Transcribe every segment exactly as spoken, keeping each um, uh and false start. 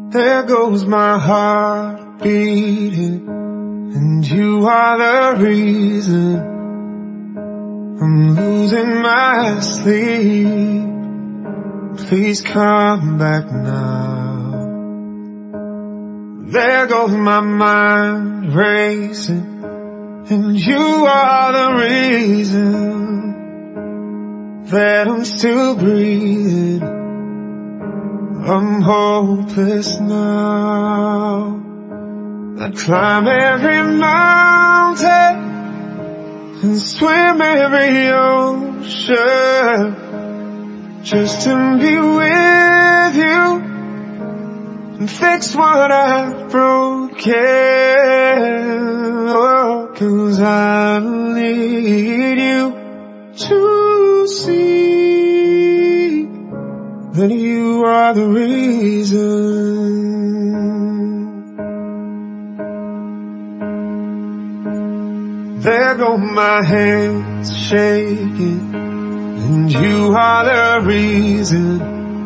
There goes my heart beating, and you are the reason I'm losing my sleep. Please come back now. There goes my mind racing, and you are the reason that I'm still breathing. I'm hopeless now. I'd climb every mountain and swim every ocean just to be with you and fix what I've broken. Oh, 'cause I need you to see that you are the reason. There go my hands shaking, and you are the reason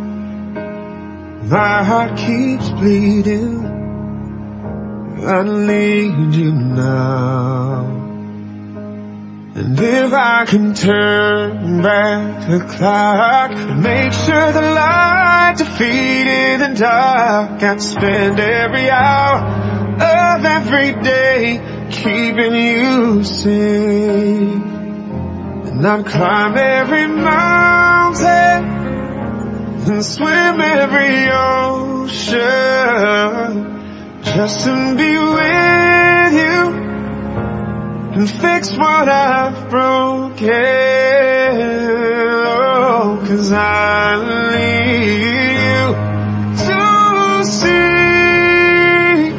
my heart keeps bleeding. I need you now. And if I can turn back the clock, make sure the light defeated the dark, I'd spend every hour of every day keeping you safe. And I'd climb every mountain and swim every ocean just to be with you and fix what I've broken. Oh, 'cause I need you to see.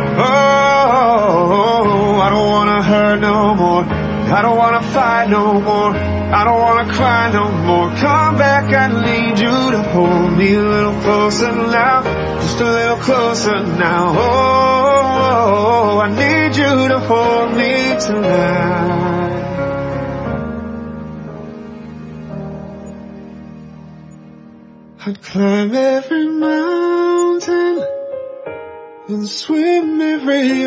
Oh, I don't wanna hurt no more, I don't wanna fight no more, I don't wanna cry no more. Come back, I need you to hold me a little closer now, just a little closer now. Oh, I need you to hold me tonight. I'd climb every mountain and swim every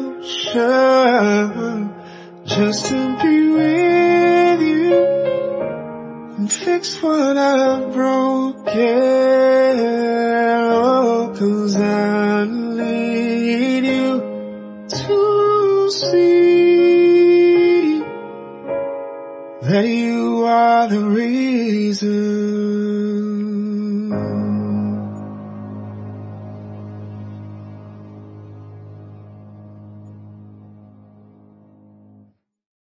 ocean just to be with you and fix what I've broken.